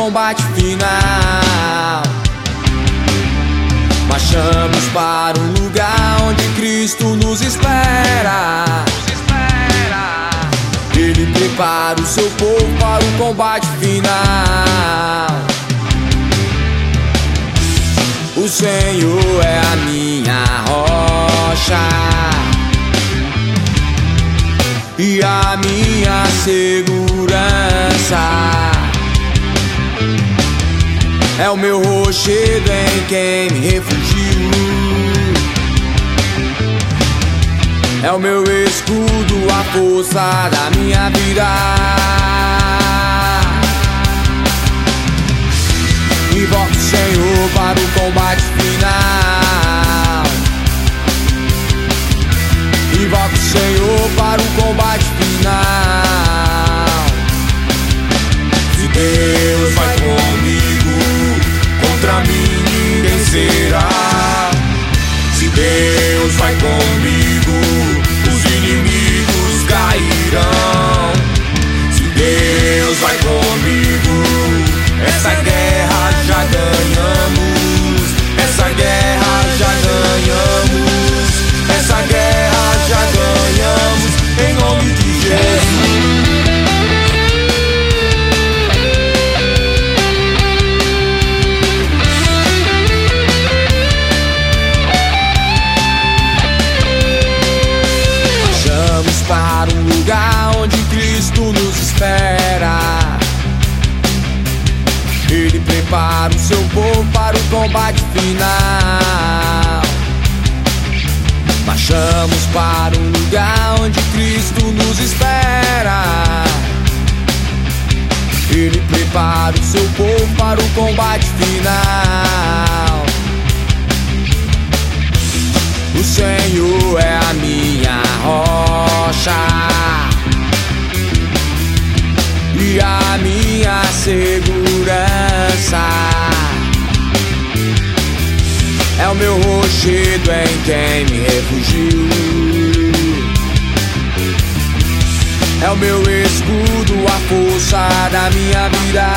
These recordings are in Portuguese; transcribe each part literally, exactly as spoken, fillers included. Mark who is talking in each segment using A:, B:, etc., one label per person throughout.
A: combate final. Marchamos para um lugar onde Cristo nos espera. Ele prepara o seu povo para o combate final. O Senhor é a minha rocha e a minha segurança. É o meu rochedo em quem me refugio. É o meu escudo, a força da minha vida. Invoco o Senhor para o combate final. Invoco o Senhor para o combate final. Se Deus vai comigo, contra mim ninguém será. Se Deus vai comigo, os inimigos cairão. Se Deus vai comigo, essa guerra já ganhamos. Essa guerra já ganhamos. Essa guerra já ganhamos, em nome de Jesus. Para um lugar onde Cristo nos espera. Ele prepara o seu povo para o combate final. Marchamos para um lugar onde Cristo nos espera. Ele prepara o seu povo para o combate final. O Senhor é a minha rocha e a minha segurança. É o meu rochedo em quem me refugio. É o meu escudo, a força da minha vida.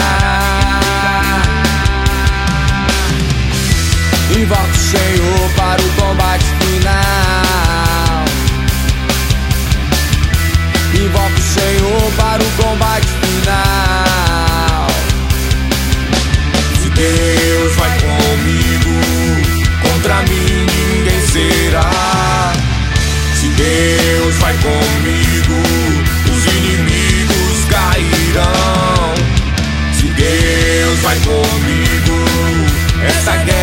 A: Invoco o Senhor para o combate final. Invoco o Senhor para o combate final. Se Deus vai comigo, contra mim ninguém será. Se Deus vai comigo, os inimigos cairão. Se Deus vai comigo, essa guerra